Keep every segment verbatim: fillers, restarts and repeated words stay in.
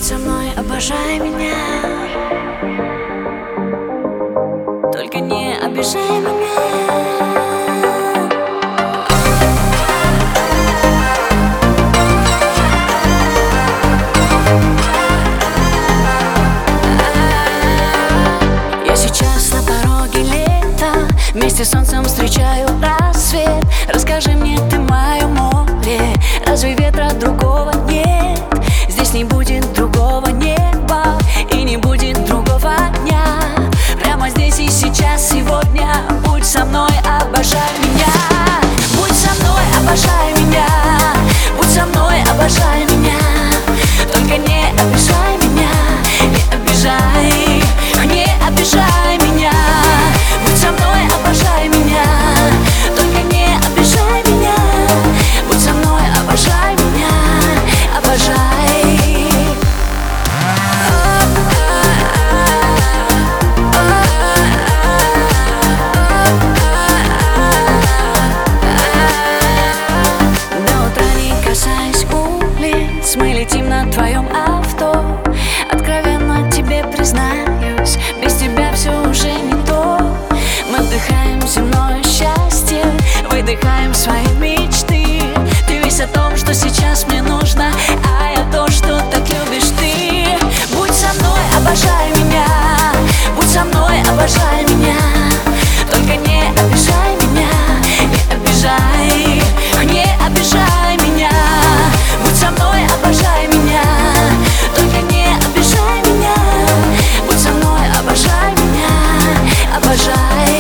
со мной, обожай меня, только не обижай меня. Вместе с солнцем встречаю рассвет. Расскажи мне, ты мое море, разве ветра другого нет? Здесь не будет другого неба и не будет другого дня. Прямо здесь и сейчас, сегодня. Будь со мной, обожай меня. Будь со мной, обожай меня. Будь со мной, обожай меня. Только не обижай меня, не обижай, не обижай меня. Будь со мной, обожай меня, только не обижай меня. Будь со мной, обожай меня, обожай. До утра не касаясь улиц, мы летим на твоем авто. Откровенно тебе признаюсь, без тебя все уже не то. Мы вдыхаем земное счастье, выдыхаем свои мечты. Ты весь о том, что сейчас мне нужно, а я то, что так любишь ты. Будь со мной, обожай меня. Будь со мной, обожай меня. Только не обижай меня, не обижай, не обижай меня. Будь со мной, обожай меня. Только не обижай меня. Будь со мной, обожай меня, обожай.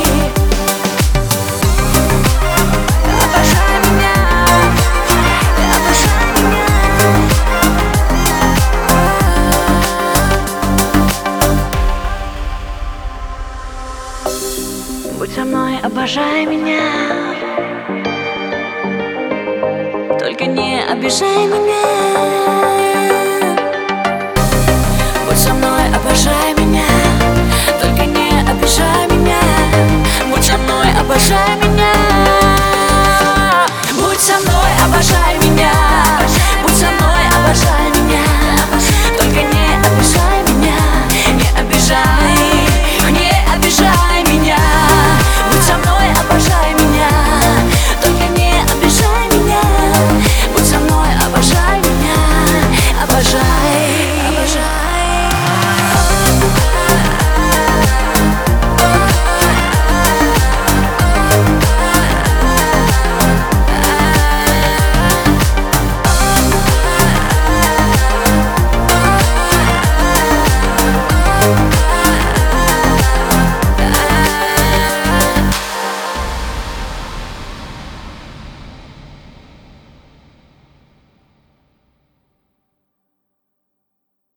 Будь со мной, обожай меня, только не обижай меня. Будь со мной, обожай меня, только не обижай меня. Будь со мной, обожай меня.